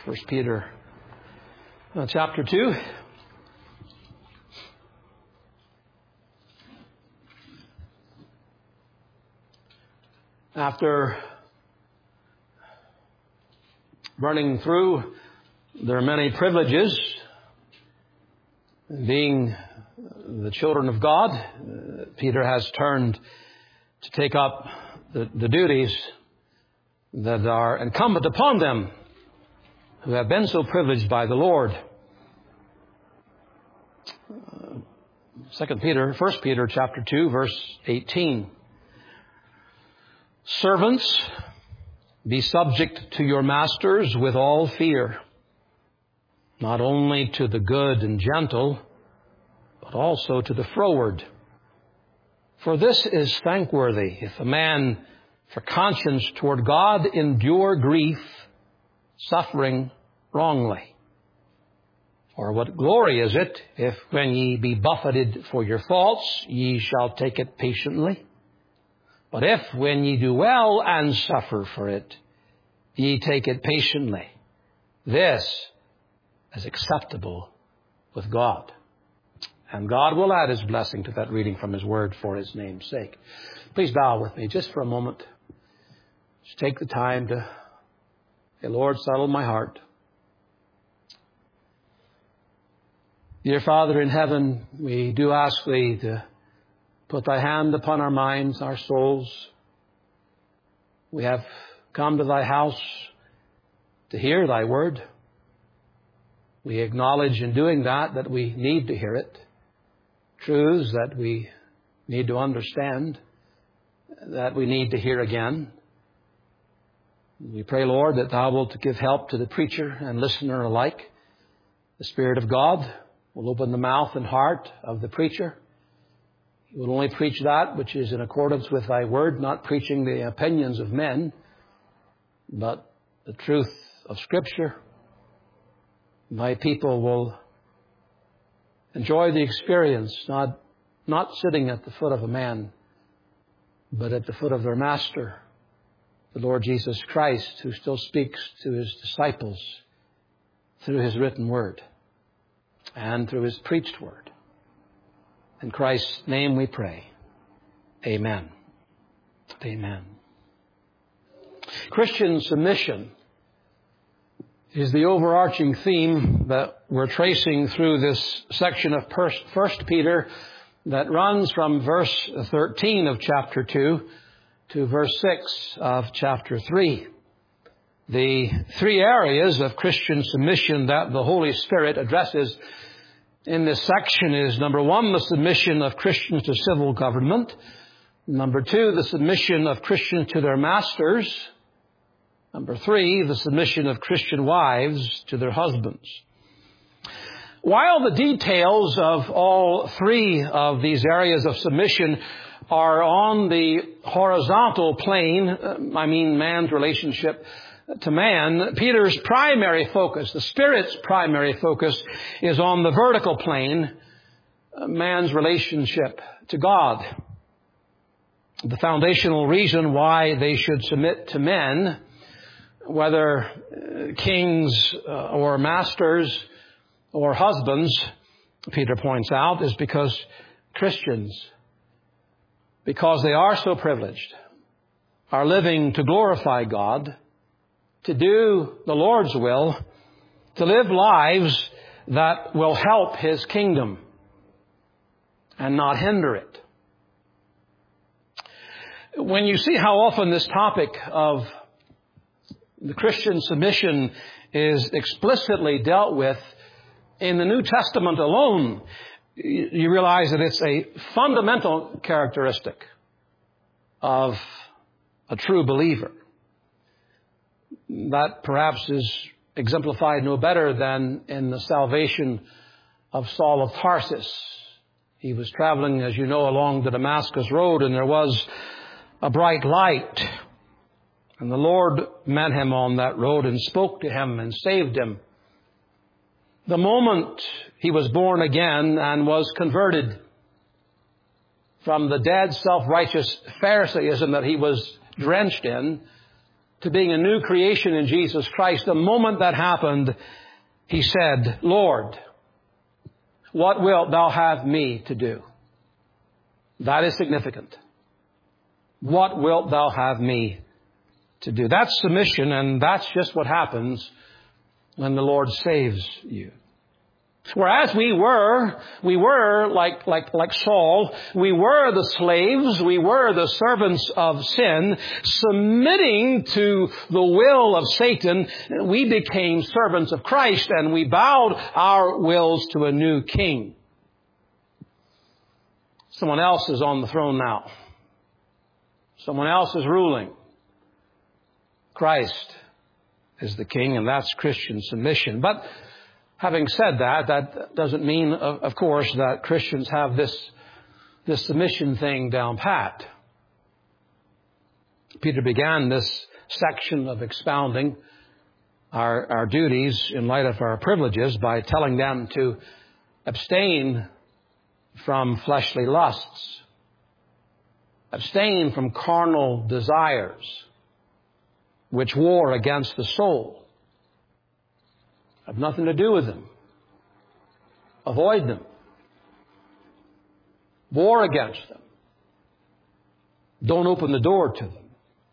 First Peter chapter 2. After running through their many privileges, being the children of God, Peter has turned to take up the duties that are incumbent upon them who have been so privileged by the Lord. 1 Peter chapter 2, verse 18. Servants, be subject to your masters with all fear, not only to the good and gentle, but also to the froward. For this is thankworthy, if a man for conscience toward God endure grief, suffering wrongly. For what glory is it, if when ye be buffeted for your faults, ye shall take it patiently? But if when ye do well and suffer for it, ye take it patiently, this is acceptable with God. And God will add His blessing to that reading from His Word for His name's sake. Please bow with me just for a moment. Just take the time to say, Lord, settle my heart. Dear Father in heaven, we do ask Thee to put Thy hand upon our minds, our souls. We have come to Thy house to hear Thy Word. We acknowledge in doing that we need to hear it. Truths that we need to understand, that we need to hear again. We pray, Lord, that Thou wilt give help to the preacher and listener alike. The Spirit of God will open the mouth and heart of the preacher. He will only preach that which is in accordance with Thy Word, not preaching the opinions of men, but the truth of Scripture. My people will enjoy the experience, not sitting at the foot of a man, but at the foot of their Master, the Lord Jesus Christ, who still speaks to His disciples through His written Word and through His preached Word. In Christ's name we pray. Amen. Amen. Christian submission is the overarching theme that we're tracing through this section of 1 Peter that runs from verse 13 of chapter 2 to verse 6 of chapter 3. The three areas of Christian submission that the Holy Spirit addresses in this section is, number one, the submission of Christians to civil government. Number two, the submission of Christians to their masters. Number three, the submission of Christian wives to their husbands. While the details of all three of these areas of submission are on the horizontal plane, man's relationship to man, Peter's primary focus, the Spirit's primary focus, is on the vertical plane, man's relationship to God. The foundational reason why they should submit to men, whether kings or masters or husbands, Peter points out, is because Christians, because they are so privileged, are living to glorify God, to do the Lord's will, to live lives that will help His kingdom and not hinder it. When you see how often this topic of the Christian submission is explicitly dealt with in the New Testament alone, you realize that it's a fundamental characteristic of a true believer. That perhaps is exemplified no better than in the salvation of Saul of Tarsus. He was traveling, as you know, along the Damascus road, and there was a bright light. And the Lord met him on that road and spoke to him and saved him. The moment he was born again and was converted from the dead, self-righteous Pharisaism that he was drenched in, to being a new creation in Jesus Christ, the moment that happened, he said, Lord, what wilt thou have me to do? That is significant. What wilt thou have me to do? That's submission, and that's just what happens when the Lord saves you. Whereas we were like Saul, we were the slaves, we were the servants of sin, submitting to the will of Satan, we became servants of Christ, and we bowed our wills to a new king. Someone else is on the throne now. Someone else is ruling. Christ is the king, and that's Christian submission. But having said that, that doesn't mean, of course, that Christians have this submission thing down pat. Peter began this section of expounding our duties in light of our privileges by telling them to abstain from fleshly lusts, abstain from carnal desires, which war against the soul. Have nothing to do with them. Avoid them. War against them. Don't open the door to them.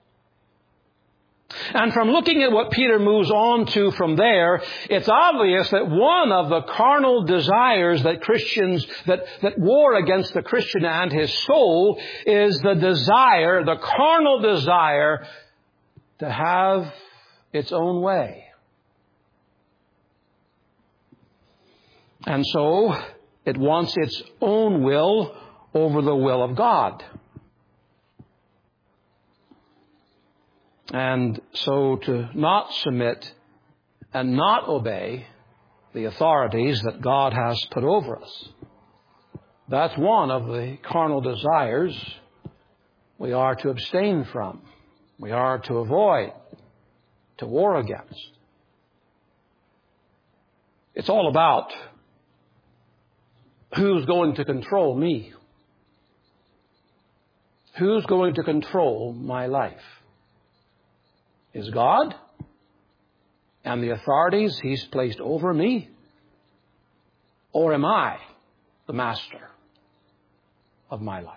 And from looking at what Peter moves on to from there, it's obvious that one of the carnal desires that Christians, that war against the Christian and his soul is the carnal desire to have its own way. And so it wants its own will over the will of God. And so to not submit and not obey the authorities that God has put over us, that's one of the carnal desires we are to abstain from, we are to avoid, to war against. It's all about who's going to control me? Who's going to control my life? Is God and the authorities He's placed over me? Or am I the master of my life?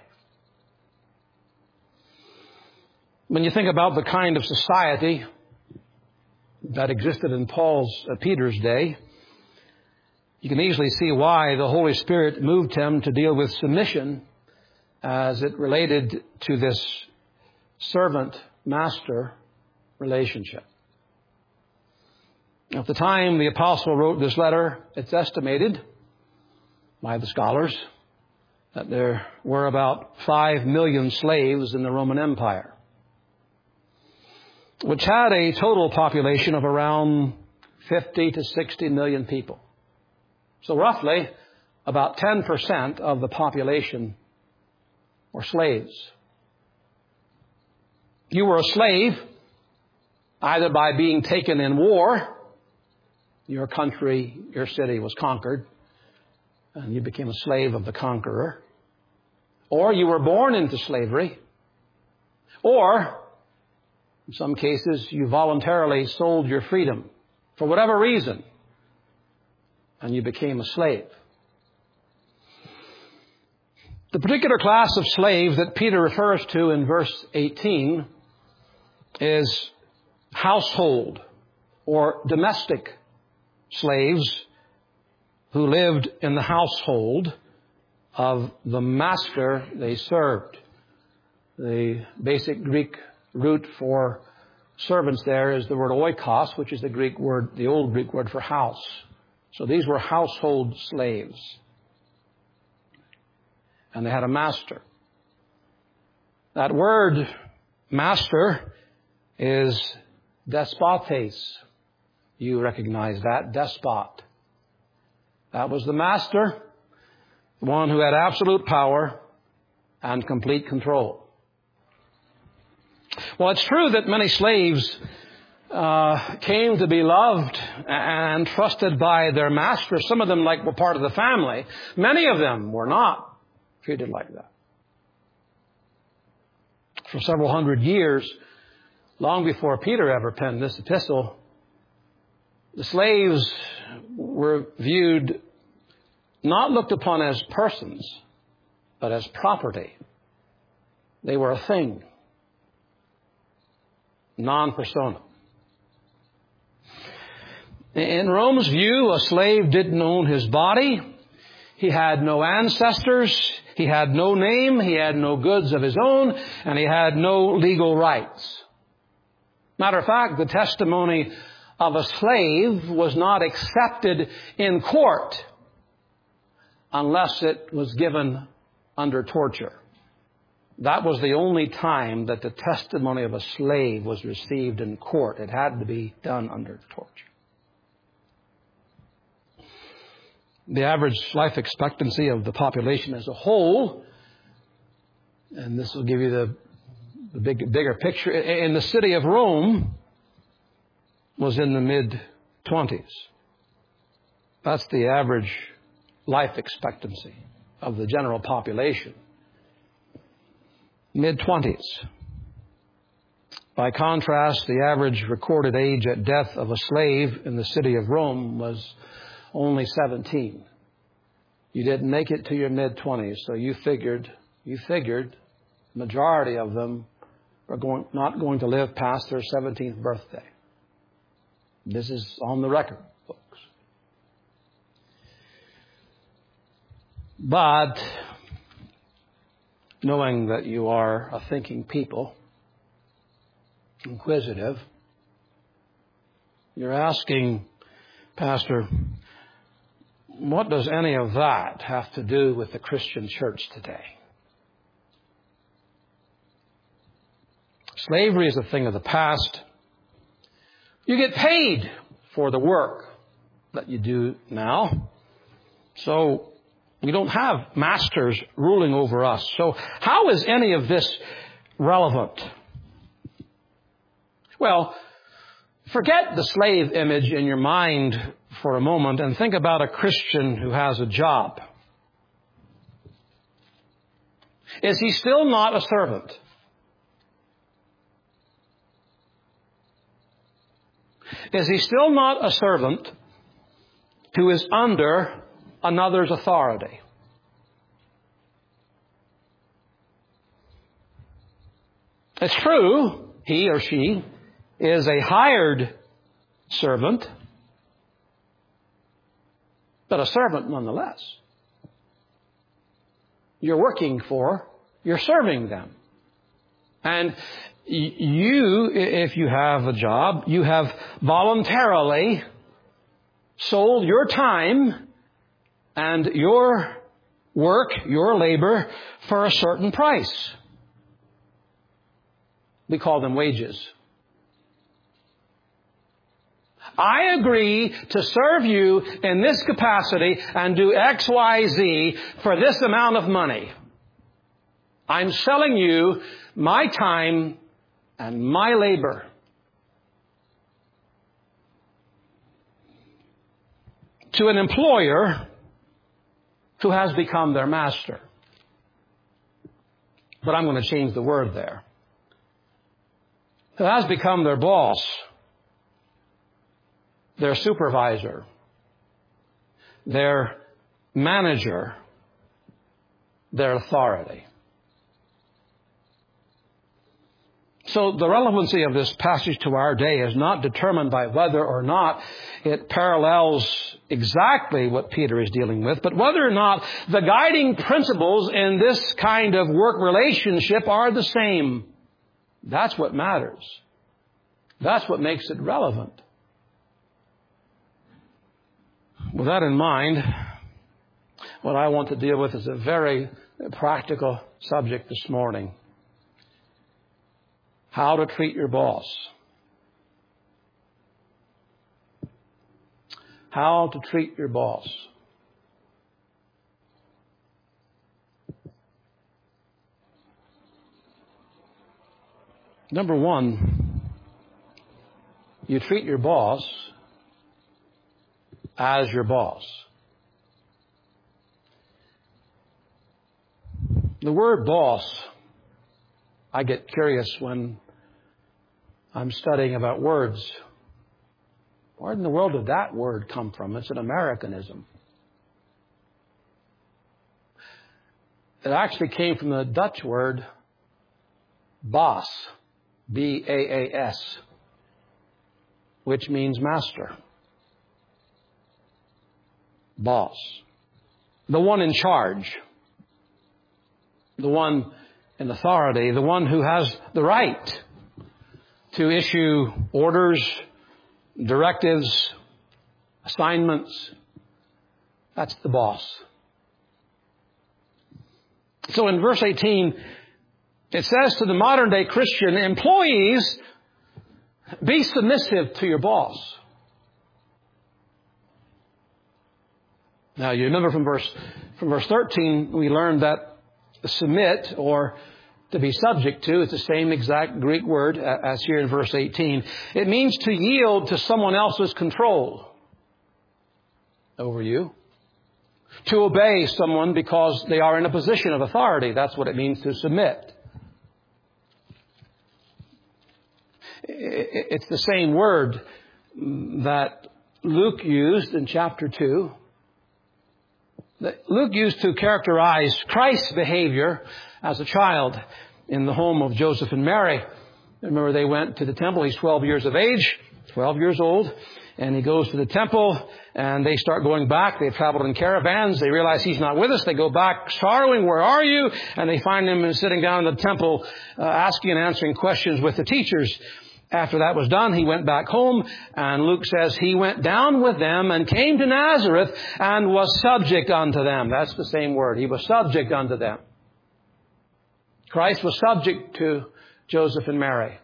When you think about the kind of society that existed in Peter's day, you can easily see why the Holy Spirit moved him to deal with submission as it related to this servant-master relationship. At the time the apostle wrote this letter, it's estimated by the scholars that there were about 5 million slaves in the Roman Empire, which had a total population of around 50 to 60 million people. So roughly about 10% of the population were slaves. You were a slave either by being taken in war, your country, your city was conquered, and you became a slave of the conqueror, or you were born into slavery, or in some cases you voluntarily sold your freedom for whatever reason, and you became a slave. The particular class of slave that Peter refers to in verse 18 is household or domestic slaves who lived in the household of the master they served. The basic Greek root for servants there is the word oikos, which is the old Greek word for house. So these were household slaves. And they had a master. That word master is despotes. You recognize that, despot. That was the master, the one who had absolute power and complete control. Well, it's true that many slaves came to be loved and trusted by their masters. Some of them were part of the family. Many of them were not treated like that. For several hundred years, long before Peter ever penned this epistle, the slaves were viewed, not looked upon as persons, but as property. They were a thing, non-persona. In Rome's view, a slave didn't own his body. He had no ancestors. He had no name. He had no goods of his own. And he had no legal rights. Matter of fact, the testimony of a slave was not accepted in court unless it was given under torture. That was the only time that the testimony of a slave was received in court. It had to be done under torture. The average life expectancy of the population as a whole, and this will give you the bigger picture, in the city of Rome was in the mid-20s. That's the average life expectancy of the general population. Mid-20s. By contrast, the average recorded age at death of a slave in the city of Rome was only 17. You didn't make it to your mid-20s, so you figured, majority of them are not going to live past their 17th birthday. This is on the record, folks. But knowing that you are a thinking people, inquisitive, you're asking, Pastor, what does any of that have to do with the Christian church today? Slavery is a thing of the past. You get paid for the work that you do now. So we don't have masters ruling over us. So how is any of this relevant? Well, forget the slave image in your mind for a moment and think about a Christian who has a job. Is he still not a servant? Is he still not a servant who is under another's authority? It's true, he or she is a hired servant, but a servant nonetheless. You're working for, you're serving them. And you, if you have a job, you have voluntarily sold your time and your work, your labor, for a certain price. We call them wages. I agree to serve you in this capacity and do X, Y, Z for this amount of money. I'm selling you my time and my labor. To an employer who has become their master. But I'm going to change the word there. Who has become their boss, their supervisor, their manager, their authority. So the relevancy of this passage to our day is not determined by whether or not it parallels exactly what Peter is dealing with, but whether or not the guiding principles in this kind of work relationship are the same. That's what matters. That's what makes it relevant. With that in mind, what I want to deal with is a very practical subject this morning. How to treat your boss. How to treat your boss. Number one, you treat your boss as your boss. The word boss, I get curious when I'm studying about words. Where in the world did that word come from? It's an Americanism. It actually came from the Dutch word baas, B-A-A-S, which means master. Boss. The one in charge. The one in authority. The one who has the right to issue orders, directives, assignments. That's the boss. So in verse 18, it says to the modern day Christian, employees, be submissive to your boss. Now you remember from verse 13, we learned that submit, or to be subject to, is the same exact Greek word as here in verse 18. It means to yield to someone else's control over you. To obey someone because they are in a position of authority. That's what it means to submit. It's the same word that Luke used in chapter 2. That Luke used to characterize Christ's behavior as a child in the home of Joseph and Mary. Remember, they went to the temple. He's 12 years of age, 12 years old. And he goes to the temple, and they start going back. They've traveled in caravans. They realize he's not with us. They go back sorrowing, where are you? And they find him sitting down in the temple, asking and answering questions with the teachers. After that was done, he went back home, and Luke says he went down with them and came to Nazareth and was subject unto them. That's the same word. He was subject unto them. Christ was subject to Joseph and Mary.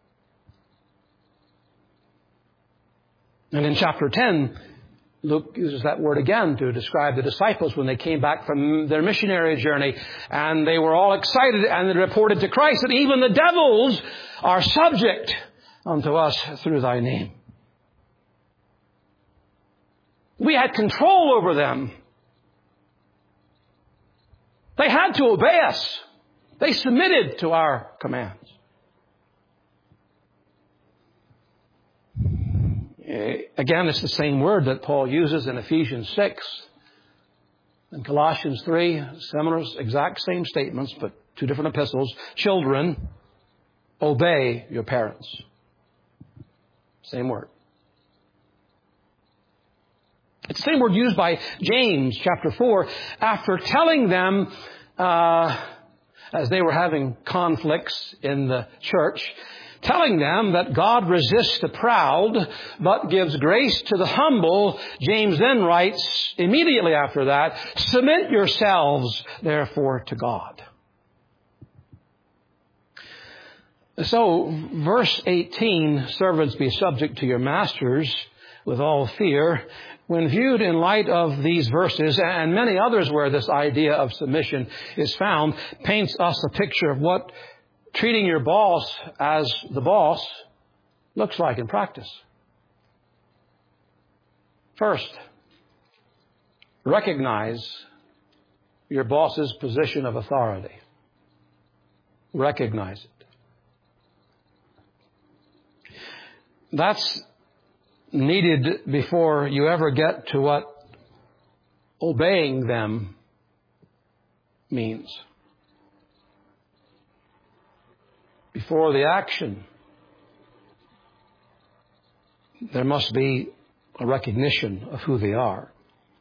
And in chapter 10, Luke uses that word again to describe the disciples when they came back from their missionary journey. And they were all excited, and they reported to Christ that even the devils are subject unto us through thy name. We had control over them. They had to obey us. They submitted to our commands. Again, it's the same word that Paul uses in Ephesians 6 and Colossians 3. Similar, exact same statements, but two different epistles. Children, obey your parents. Same word. It's the same word used by James, chapter 4, after telling them, as they were having conflicts in the church, telling them that God resists the proud, but gives grace to the humble. James then writes, immediately after that, submit yourselves, therefore, to God. So, verse 18, servants, be subject to your masters with all fear. When viewed in light of these verses, and many others where this idea of submission is found, paints us a picture of what treating your boss as the boss looks like in practice. First, recognize your boss's position of authority. Recognize it. That's needed before you ever get to what obeying them means. Before the action, there must be a recognition of who they are.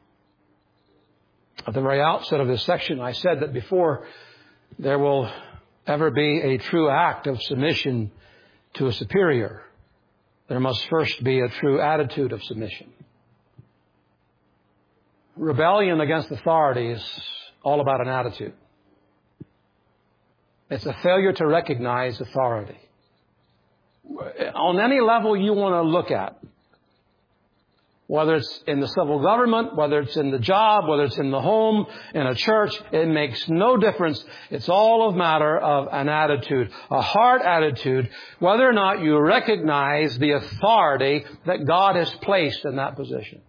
At the very outset of this section, I said that before there will ever be a true act of submission to a superior, there must first be a true attitude of submission. Rebellion against authority is all about an attitude. It's a failure to recognize authority. On any level you want to look at, whether it's in the civil government, whether it's in the job, whether it's in the home, in a church, it makes no difference. It's all a matter of an attitude, a heart attitude, whether or not you recognize the authority that God has placed in that position.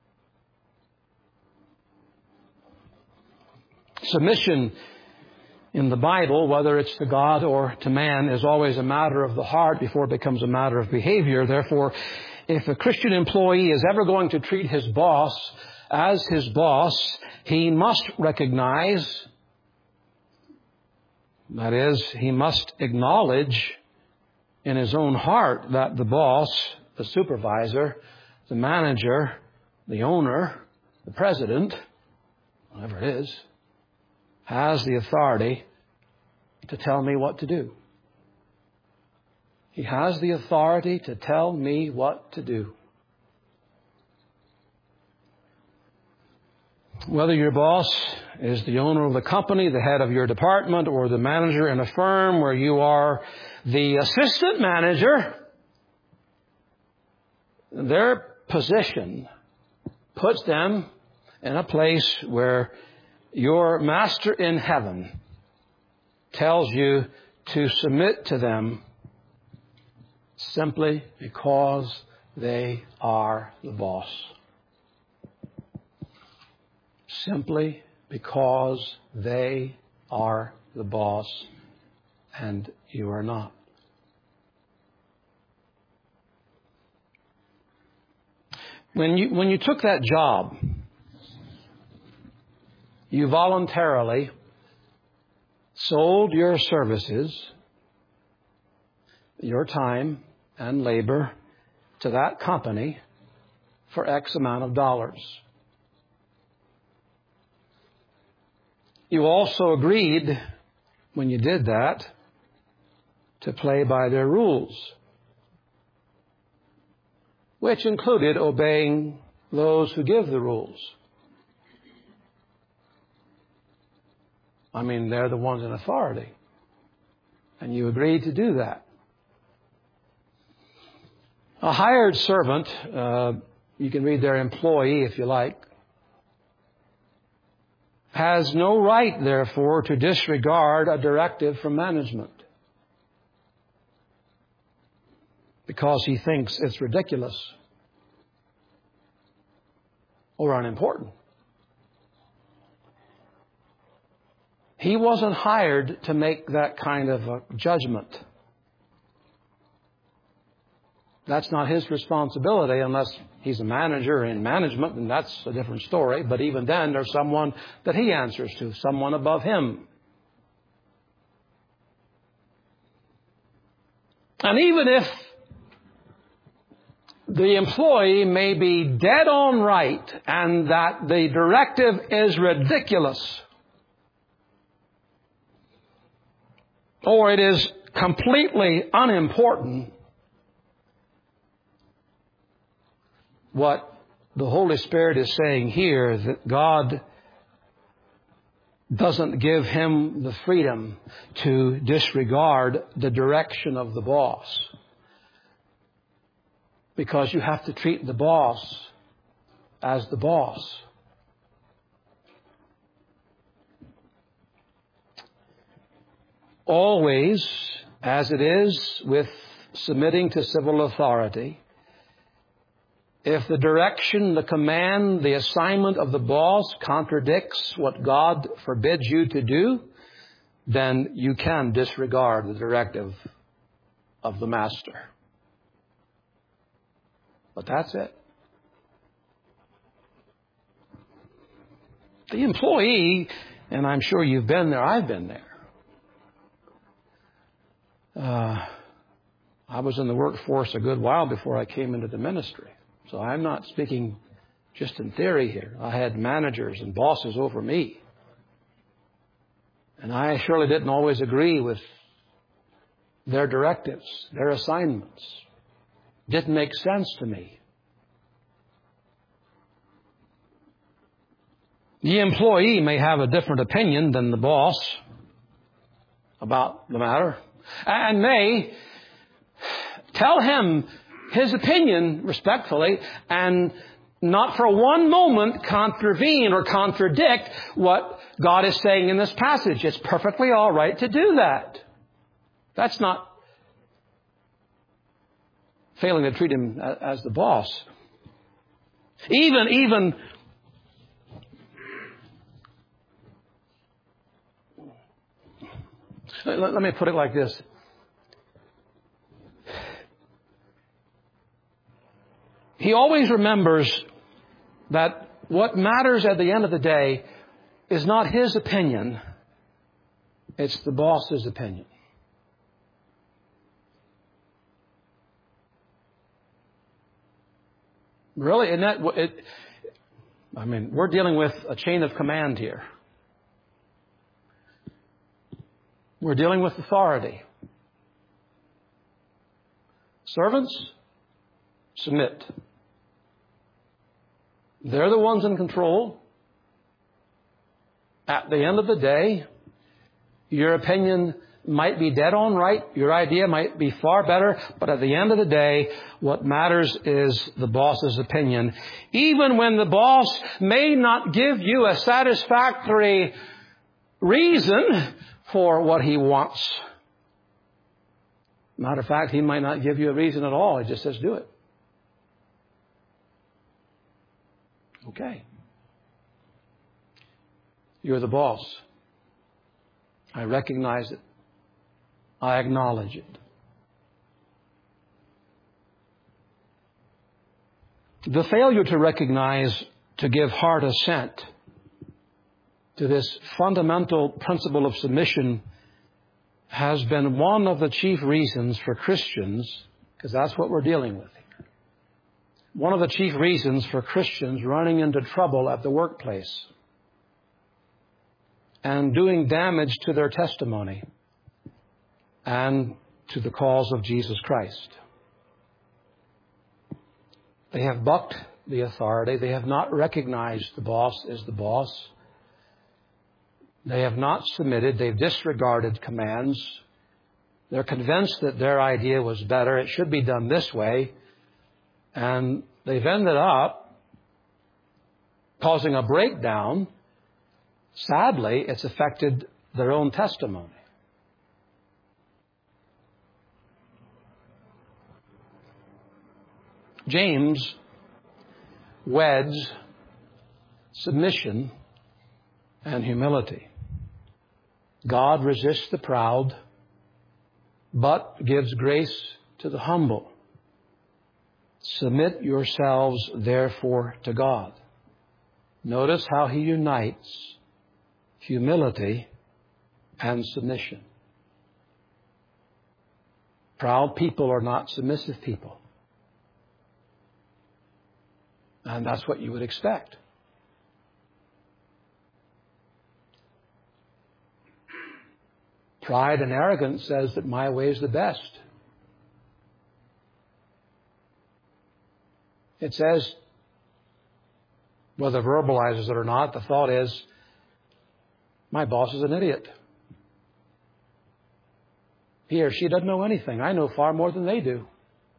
Submission in the Bible, whether it's to God or to man, is always a matter of the heart before it becomes a matter of behavior. Therefore, if a Christian employee is ever going to treat his boss as his boss, he must recognize, that is, he must acknowledge in his own heart that the boss, the supervisor, the manager, the owner, the president, whatever it is, has the authority to tell me what to do. He has the authority to tell me what to do. Whether your boss is the owner of the company, the head of your department, or the manager in a firm where you are the assistant manager, their position puts them in a place where your Master in heaven tells you to submit to them simply because they are the boss. Simply because they are the boss and you are not. When you took that job, you voluntarily sold your services, your time and labor to that company for X amount of dollars. You also agreed, when you did that, to play by their rules, which included obeying those who give the rules. I mean, they're the ones in authority. And you agreed to do that. A hired servant, you can read their employee if you like, has no right, therefore, to disregard a directive from management because he thinks it's ridiculous or unimportant. He wasn't hired to make that kind of a judgment. That's not his responsibility unless he's a manager in management, and that's a different story. But even then, there's someone that he answers to, someone above him. And even if the employee may be dead on right and that the directive is ridiculous, or it is completely unimportant, what the Holy Spirit is saying here is that God doesn't give him the freedom to disregard the direction of the boss, because you have to treat the boss as the boss. Always, as it is with submitting to civil authority, if the direction, the command, the assignment of the boss contradicts what God forbids you to do, then you can disregard the directive of the master. But that's it. The employee, and I'm sure you've been there, I've been there. I was in the workforce a good while before I came into the ministry. So I'm not speaking just in theory here. I had managers and bosses over me. And I surely didn't always agree with their directives, their assignments. Didn't make sense to me. The employee may have a different opinion than the boss about the matter, and may tell him his opinion respectfully and not for one moment contravene or contradict what God is saying in this passage. It's perfectly all right to do that. That's not failing to treat him as the boss. Even Let me put it like this. He always remembers that what matters at the end of the day is not his opinion. It's the boss's opinion. Really, isn't that it? I mean, we're dealing with a chain of command here. We're dealing with authority. Servants, submit. They're the ones in control. At the end of the day, your opinion might be dead on right. Your idea might be far better. But at the end of the day, what matters is the boss's opinion. Even when the boss may not give you a satisfactory reason for what he wants. Matter of fact, he might not give you a reason at all. He just says, do it. Okay. You're the boss. I recognize it. I acknowledge it. The failure to recognize, to give heart assent to this fundamental principle of submission has been one of the chief reasons for Christians, because that's what we're dealing with here. One of the chief reasons for Christians running into trouble at the workplace and doing damage to their testimony and to the cause of Jesus Christ. They have bucked the authority. They have not recognized the boss as the boss. They have not submitted. They've disregarded commands. They're convinced that their idea was better. It should be done this way. And they've ended up causing a breakdown. Sadly, it's affected their own testimony. James weds submission and humility. God resists the proud, but gives grace to the humble. Submit yourselves, therefore, to God. Notice how he unites humility and submission. Proud people are not submissive people. And that's what you would expect. Pride and arrogance says that my way is the best. It says, whether verbalizes it or not, the thought is, my boss is an idiot. He or she doesn't know anything. I know far more than they do.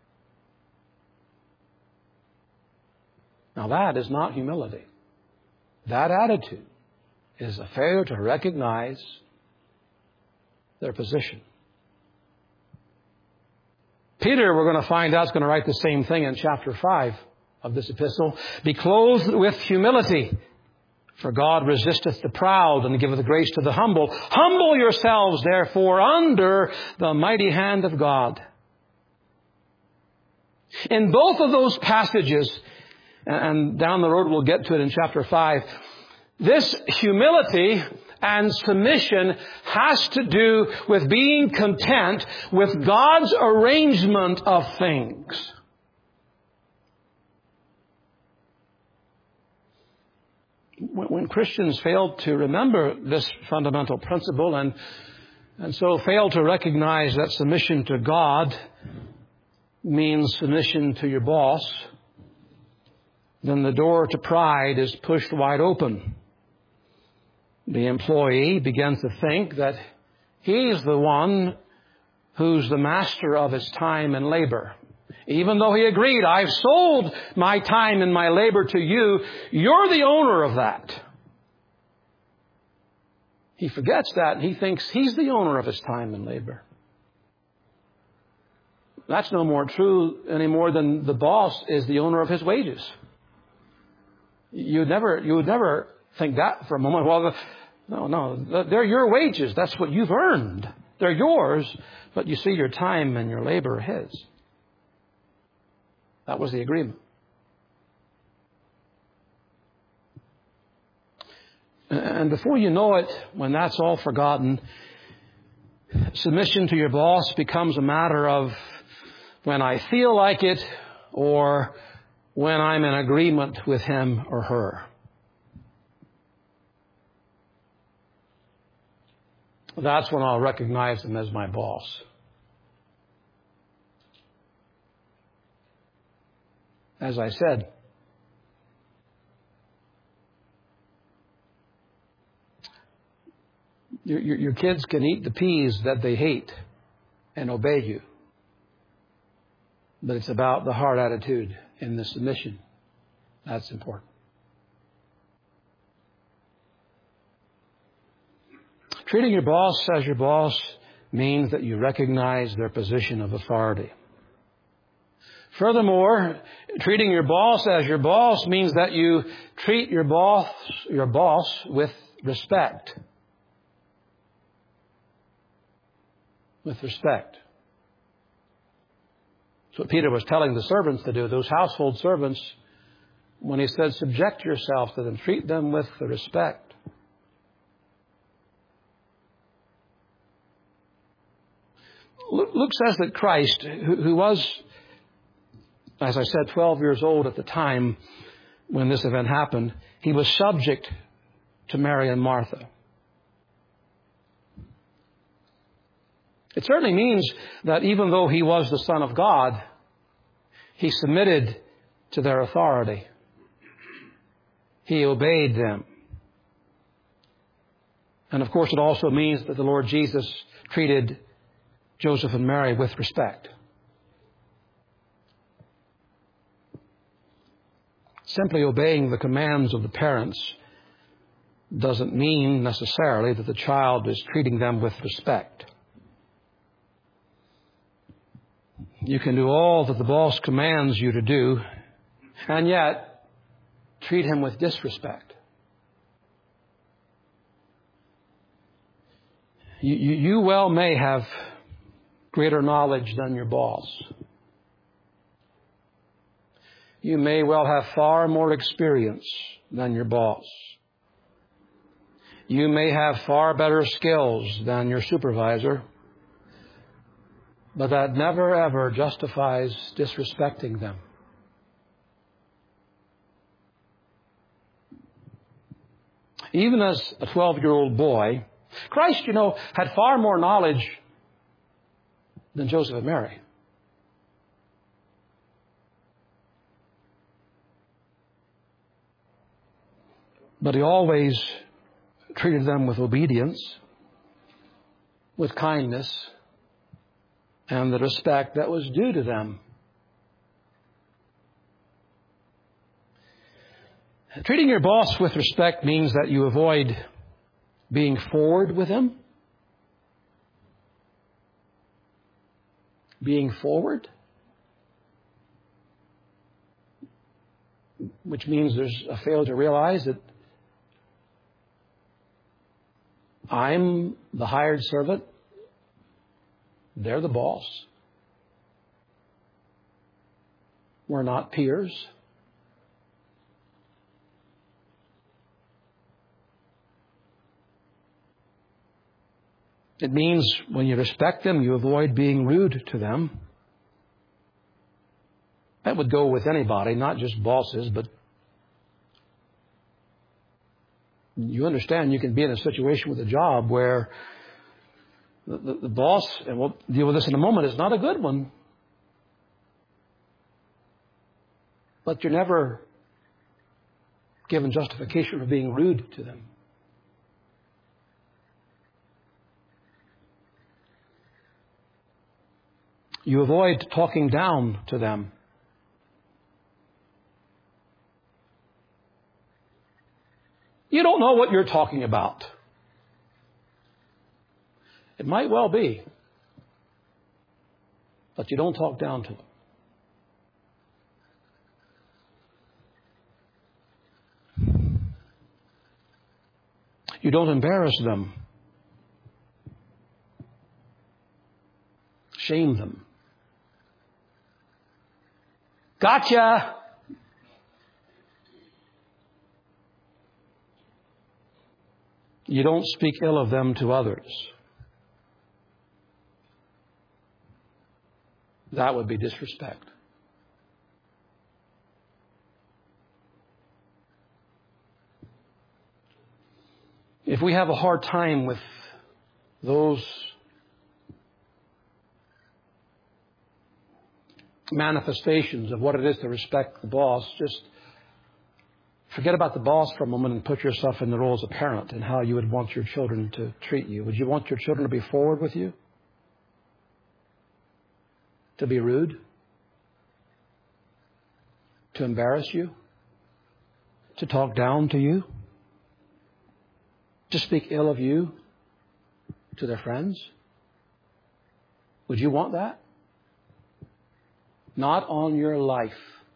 Now that is not humility. That attitude is a failure to recognize their position. Peter, we're going to find out, is going to write the same thing in chapter 5 of this epistle. Be clothed with humility, for God resisteth the proud and giveth grace to the humble. Humble yourselves, therefore, under the mighty hand of God. In both of those passages, and down the road we'll get to it in chapter 5, this humility and submission has to do with being content with God's arrangement of things. When Christians fail to remember this fundamental principle and so fail to recognize that submission to God means submission to your boss, then the door to pride is pushed wide open. The employee begins to think that he's the one who's the master of his time and labor. Even though he agreed, I've sold my time and my labor to you, you're the owner of that. He forgets that and he thinks he's the owner of his time and labor. That's no more true any more than the boss is the owner of his wages. You would never think that for a moment. Well, no, they're your wages. That's what you've earned. They're yours, but you see, your time and your labor are His. That was the agreement. And before you know it, when that's all forgotten, submission to your boss becomes a matter of when I feel like it or when I'm in agreement with him or her. That's when I'll recognize them as my boss. As I said, your kids can eat the peas that they hate and obey you. But it's about the heart attitude and the submission. That's important. Treating your boss as your boss means that you recognize their position of authority. Furthermore, treating your boss as your boss means that you treat your boss with respect. With respect. That's what Peter was telling the servants to do, those household servants, when he said, subject yourself to them, treat them with the respect. Luke says that Christ, who was, as I said, 12 years old at the time when this event happened, he was subject to Mary and Martha. It certainly means that even though he was the Son of God, he submitted to their authority. He obeyed them. And of course, it also means that the Lord Jesus treated Joseph and Mary with respect. Simply obeying the commands of the parents doesn't mean necessarily that the child is treating them with respect. You can do all that the boss commands you to do, and yet treat him with disrespect. You well may have greater knowledge than your boss. You may well have far more experience than your boss. You may have far better skills than your supervisor. But that never ever justifies disrespecting them. Even as a 12-year-old boy, Christ, had far more knowledge than Joseph and Mary. But he always treated them with obedience, with kindness, and the respect that was due to them. Treating your boss with respect means that you avoid being forward with him. Being forward. Which means there's a fail to realize that I'm the hired servant. They're the boss. We're not peers. It means when you respect them, you avoid being rude to them. That would go with anybody, not just bosses, but you understand you can be in a situation with a job where the boss, and we'll deal with this in a moment, is not a good one. But you're never given justification for being rude to them. You avoid talking down to them. You don't know what you're talking about. It might well be. But you don't talk down to them. You don't embarrass them. shame them. Gotcha! You don't speak ill of them to others. That would be disrespect. If we have a hard time with those manifestations of what it is to respect the boss, just forget about the boss for a moment and put yourself in the role as a parent and how you would want your children to treat you. Would you want your children to be forward with you? To be rude? To embarrass you? To talk down to you? To speak ill of you to their friends? Would you want that? Not on your life.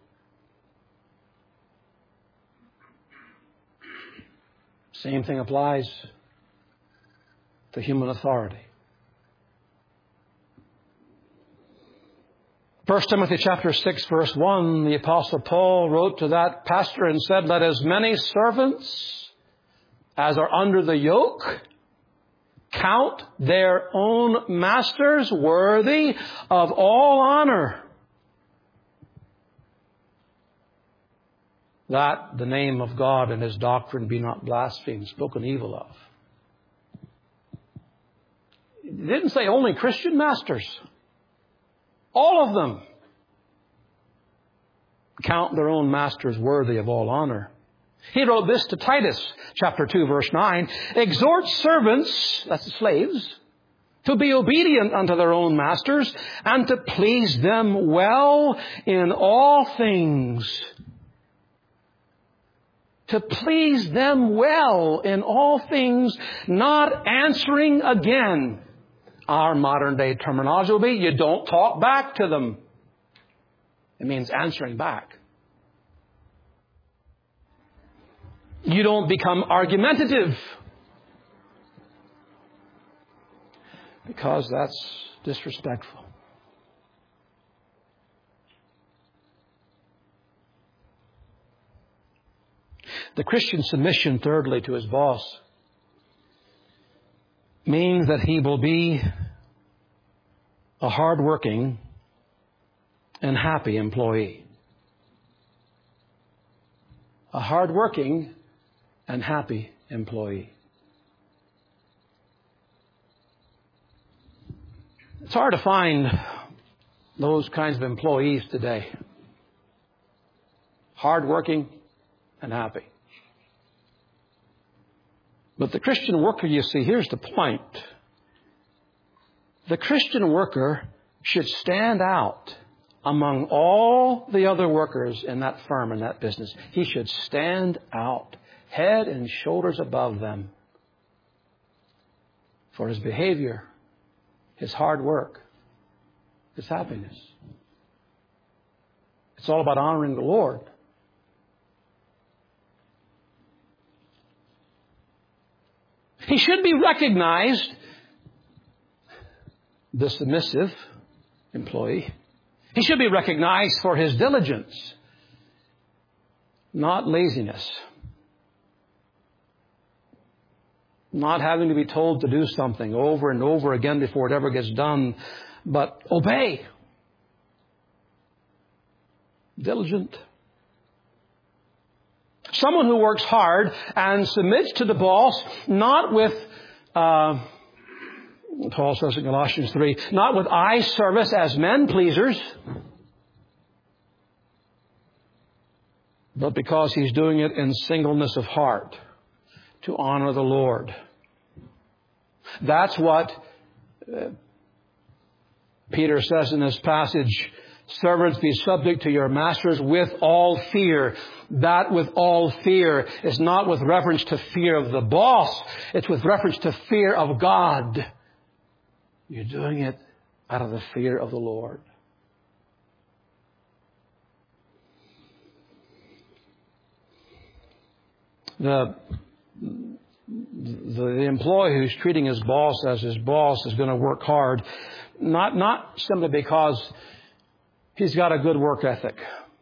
Same thing applies to human authority. 1 Timothy chapter 6, verse 1, the Apostle Paul wrote to that pastor and said, "Let as many servants as are under the yoke count their own masters worthy of all honor, that the name of God and His doctrine be not blasphemed," spoken evil of. It didn't say only Christian masters. All of them count their own masters worthy of all honor. He wrote this to Titus, chapter 2, verse 9, "Exhort servants," that's the slaves, "to be obedient unto their own masters, and to please them well in all things." To please them well in all things, not answering again. Our modern day terminology will be, you don't talk back to them. It means answering back. You don't become argumentative, because that's disrespectful. The Christian submission, thirdly, to his boss means that he will be a hard-working and happy employee. A hard-working and happy employee. It's hard to find those kinds of employees today. Hard-working and happy. But the Christian worker, you see, here's the point. The Christian worker should stand out among all the other workers in that firm, in that business. He should stand out, head and shoulders above them, for his behavior, his hard work, his happiness. It's all about honoring the Lord. He should be recognized, the submissive employee. He should be recognized for his diligence, not laziness. Not having to be told to do something over and over again before it ever gets done, but obey. Diligent. Someone who works hard and submits to the boss, not with, Paul says in Colossians 3, not with eye service as men pleasers, but because he's doing it in singleness of heart to honor the Lord. That's what Peter says in this passage. Servants, be subject to your masters with all fear. That with all fear is not with reference to fear of the boss. It's with reference to fear of God. You're doing it out of the fear of the Lord. The employee who's treating his boss as his boss is going to work hard. not simply because he's got a good work ethic.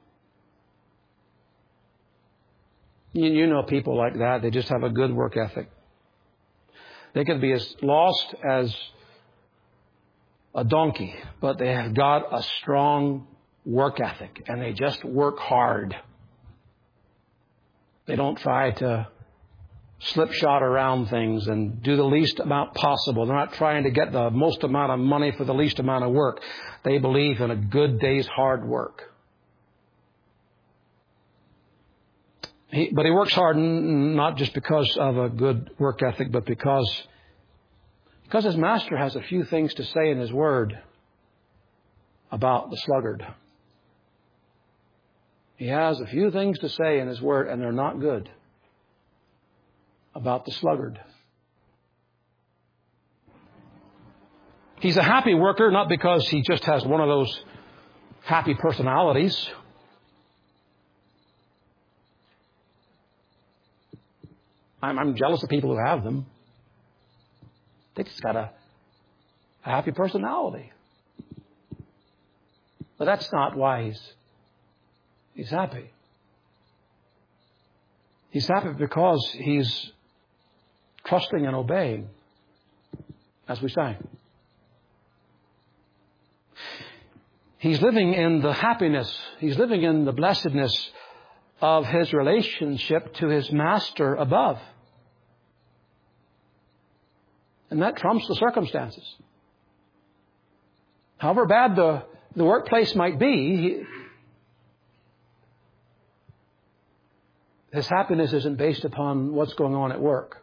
You know people like that. They just have a good work ethic. They can be as lost as a donkey, but they have got a strong work ethic, and they just work hard. They don't try to slipshod around things and do the least amount possible. They're not trying to get the most amount of money for the least amount of work. They believe in a good day's hard work. But he works hard not just because of a good work ethic, but because his master has a few things to say in his word about the sluggard. He has a few things to say in his word, and they're not good, about the sluggard. He's a happy worker, not because he just has one of those happy personalities. I'm jealous of people who have them. They just got a happy personality. But that's not why he's happy. He's happy because he's trusting and obeying, as we sang. He's living in the happiness, he's living in the blessedness of his relationship to his master above. And that trumps the circumstances. However bad the workplace might be, his happiness isn't based upon what's going on at work.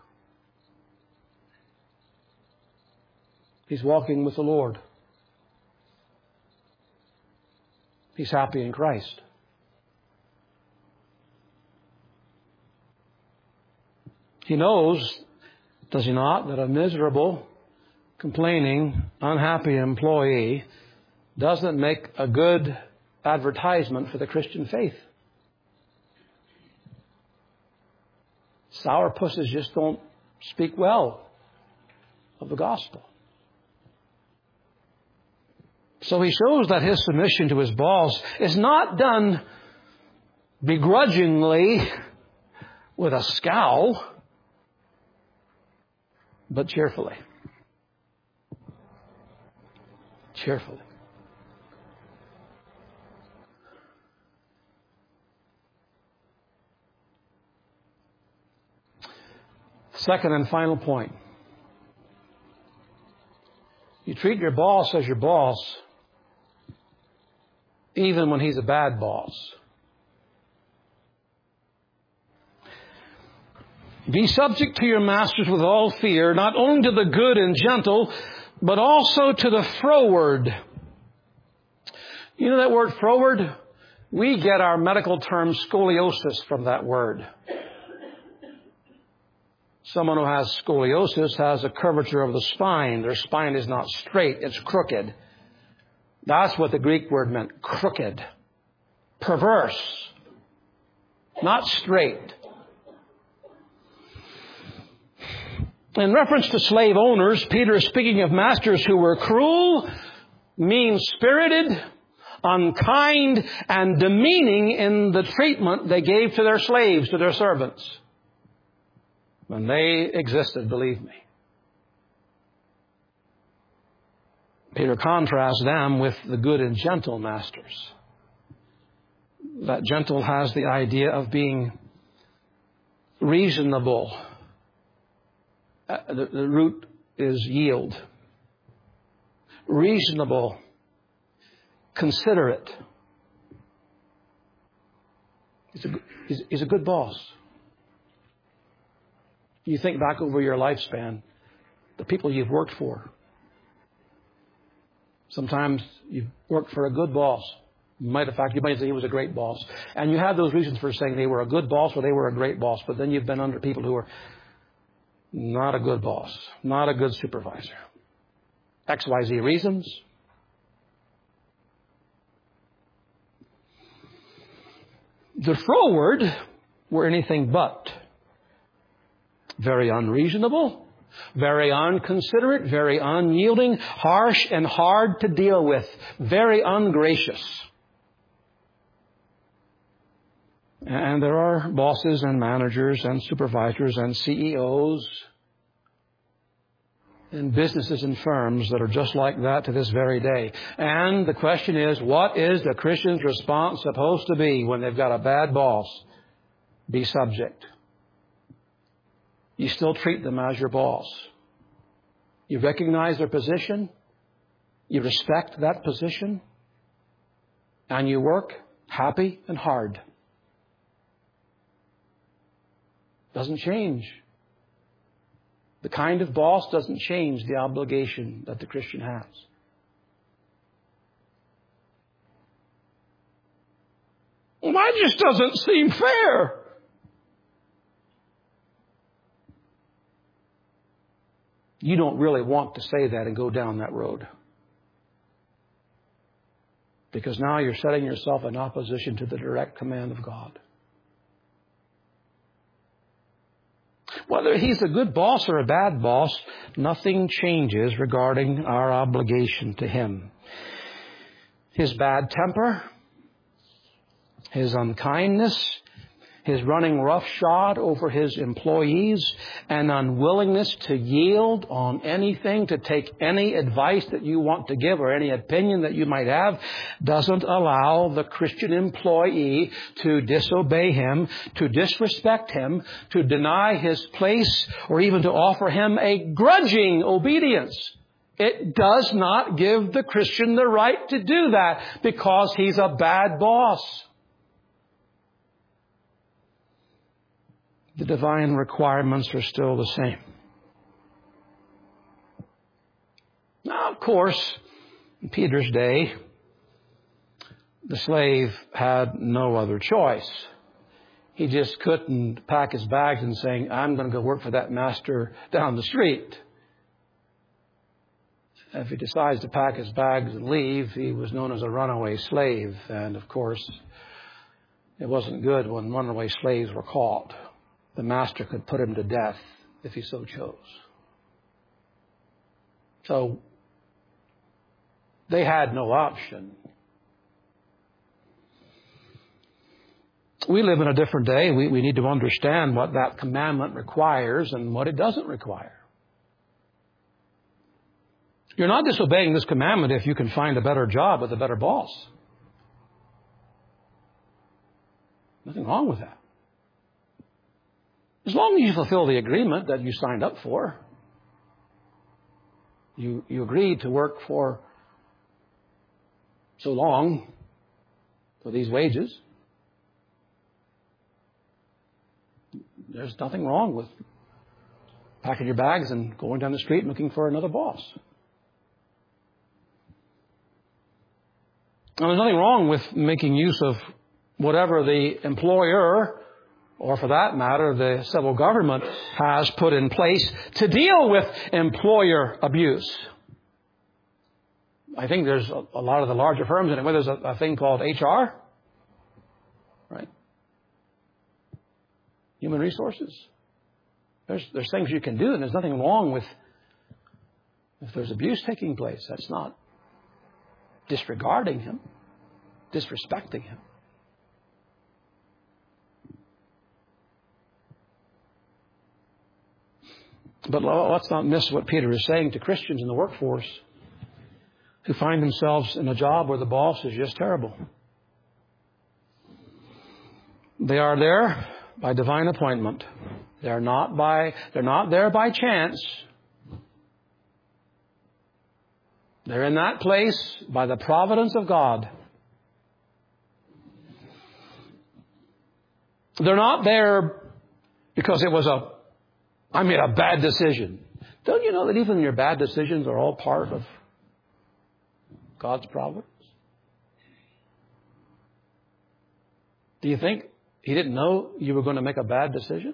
He's walking with the Lord. He's happy in Christ. He knows, does he not, that a miserable, complaining, unhappy employee doesn't make a good advertisement for the Christian faith. Sourpusses just don't speak well of the gospel. So he shows that his submission to his boss is not done begrudgingly with a scowl, but cheerfully. Cheerfully. Second and final point. You treat your boss as your boss, even when he's a bad boss. Be subject to your masters with all fear, not only to the good and gentle, but also to the froward. You know that word froward? We get our medical term scoliosis from that word. Someone who has scoliosis has a curvature of the spine. Their spine is not straight, it's crooked. That's what the Greek word meant, crooked, perverse, not straight. In reference to slave owners, Peter is speaking of masters who were cruel, mean-spirited, unkind, and demeaning in the treatment they gave to their slaves, to their servants. When they existed, believe me. Peter contrasts them with the good and gentle masters. That gentle has the idea of being reasonable. The root is yield. Reasonable. Considerate. He's a good boss. You think back over your lifespan, the people you've worked for. Sometimes you've worked for a good boss. You might say he was a great boss. And you have those reasons for saying they were a good boss or they were a great boss. But then you've been under people who are not a good boss, not a good supervisor. XYZ reasons. The froward were anything but. Very unreasonable, very unconsiderate, very unyielding, harsh and hard to deal with, very ungracious. And there are bosses and managers and supervisors and CEOs and businesses and firms that are just like that to this very day. And the question is, what is the Christian's response supposed to be when they've got a bad boss? Be subject. You still treat them as your boss. You recognize their position. You respect that position. And you work happy and hard. Doesn't change. The kind of boss doesn't change the obligation that the Christian has. Well, that just doesn't seem fair. You don't really want to say that and go down that road. Because now you're setting yourself in opposition to the direct command of God. Whether he's a good boss or a bad boss, nothing changes regarding our obligation to him. His bad temper, his unkindness, his running roughshod over his employees, and unwillingness to yield on anything, to take any advice that you want to give or any opinion that you might have, doesn't allow the Christian employee to disobey him, to disrespect him, to deny his place, or even to offer him a grudging obedience. It does not give the Christian the right to do that because he's a bad boss. The divine requirements are still the same. Now, of course, in Peter's day, the slave had no other choice. He just couldn't pack his bags and saying, I'm going to go work for that master down the street. If he decides to pack his bags and leave, he was known as a runaway slave. And, of course, it wasn't good when runaway slaves were caught. The master could put him to death if he so chose. So they had no option. We live in a different day. We need to understand what that commandment requires and what it doesn't require. You're not disobeying this commandment if you can find a better job with a better boss. Nothing wrong with that. As long as you fulfill the agreement that you signed up for, you agreed to work for so long for these wages, there's nothing wrong with packing your bags and going down the street and looking for another boss. And there's nothing wrong with making use of whatever the employer, or for that matter, the civil government has put in place to deal with employer abuse. I think there's a lot of the larger firms in it where there's a thing called HR, right? Human resources. There's things you can do, and there's nothing wrong with if there's abuse taking place. That's not disregarding him, disrespecting him. But let's not miss what Peter is saying to Christians in the workforce who find themselves in a job where the boss is just terrible. They are there by divine appointment. They're not there by chance. They're in that place by the providence of God. They're not there because I made a bad decision. Don't you know that even your bad decisions are all part of God's providence? Do you think He didn't know you were going to make a bad decision?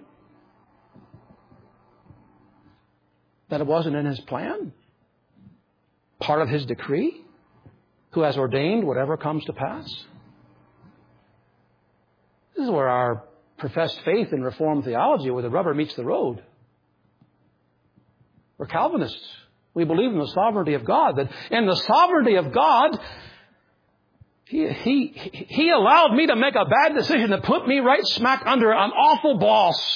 That it wasn't in His plan? Part of His decree? Who has ordained whatever comes to pass? This is where our professed faith in Reformed theology, where the rubber meets the road. We're Calvinists. We believe in the sovereignty of God. That in the sovereignty of God, He allowed me to make a bad decision to put me right smack under an awful boss.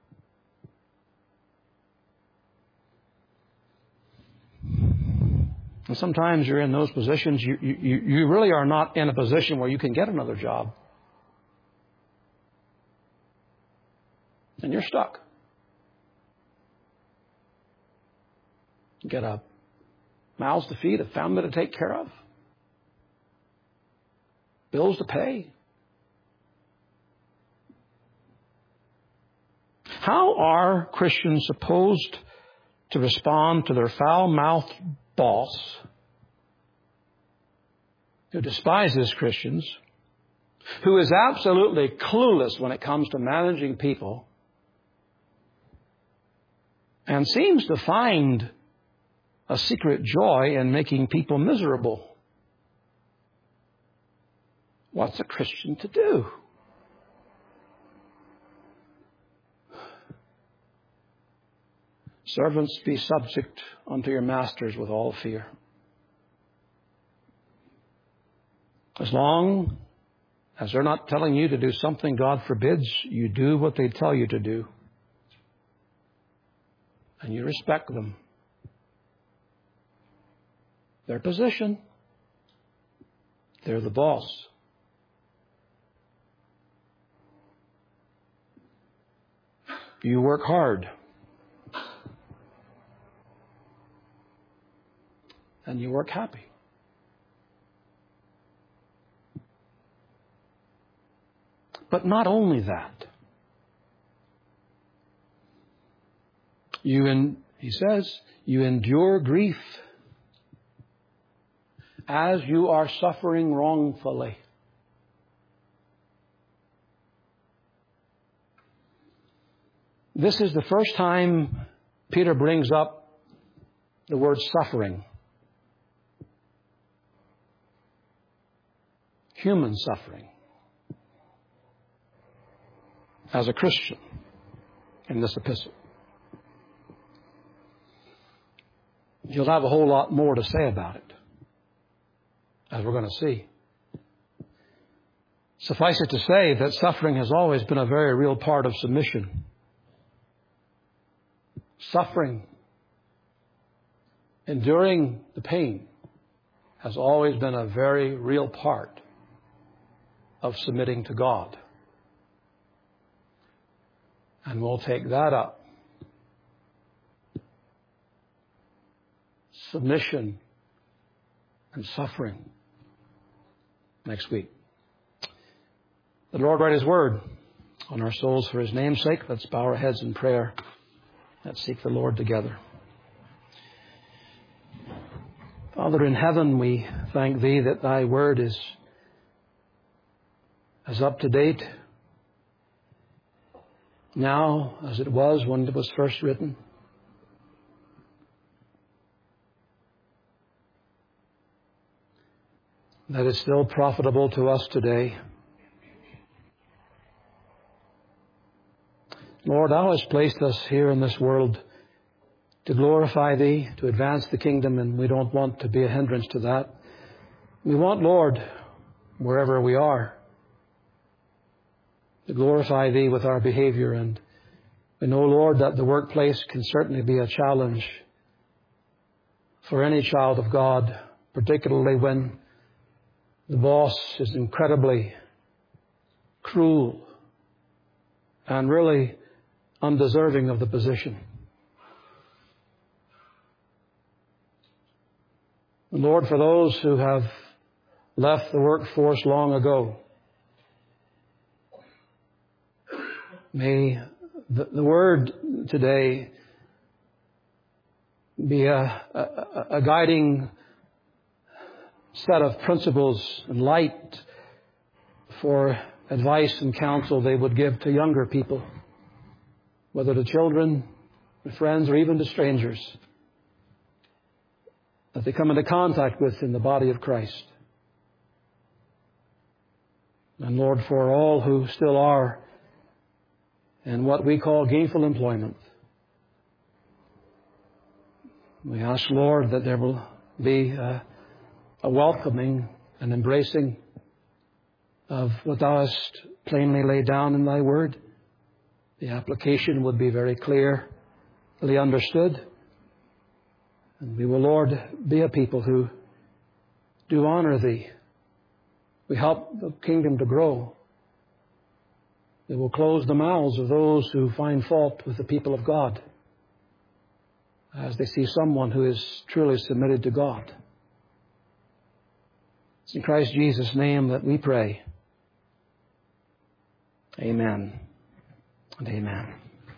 And sometimes you're in those positions, you really are not in a position where you can get another job. And you're stuck. You get a mouths to feed, a family to take care of, bills to pay. How are Christians supposed to respond to their foul-mouthed boss who despises Christians, who is absolutely clueless when it comes to managing people, and seems to find a secret joy in making people miserable? What's a Christian to do? Servants, be subject unto your masters with all fear. As long as they're not telling you to do something God forbids, you do what they tell you to do. And you respect them. Their position. They're the boss. You work hard. And you work happy. But not only that. He says, you endure grief as you are suffering wrongfully. This is the first time Peter brings up the word suffering. Human suffering. As a Christian in this epistle. He'll have a whole lot more to say about it, as we're going to see. Suffice it to say that suffering has always been a very real part of submission. Suffering, enduring the pain, has always been a very real part of submitting to God. And we'll take that up. Submission and suffering next week. The Lord write His word on our souls for His name's sake. Let's bow our heads in prayer. Let's seek the Lord together. Father in heaven, we thank Thee that Thy word is as up to date now as it was when it was first written. That is still profitable to us today. Lord, Thou hast placed us here in this world to glorify Thee, to advance the kingdom, and we don't want to be a hindrance to that. We want, Lord, wherever we are, to glorify Thee with our behavior. And we know, Lord, that the workplace can certainly be a challenge for any child of God, particularly when the boss is incredibly cruel and really undeserving of the position. And Lord, for those who have left the workforce long ago, may the word today be a guiding set of principles and light for advice and counsel they would give to younger people, whether to children, to friends, or even to strangers that they come into contact with in the body of Christ. And Lord, for all who still are in what we call gainful employment, We ask, Lord, that there will be a welcoming and embracing of what Thou hast plainly laid down in Thy Word. The application would be very clearly understood. And we will, Lord, be a people who do honor Thee. We help the kingdom to grow. We will close the mouths of those who find fault with the people of God as they see someone who is truly submitted to God. It's in Christ Jesus' name that we pray. Amen and amen.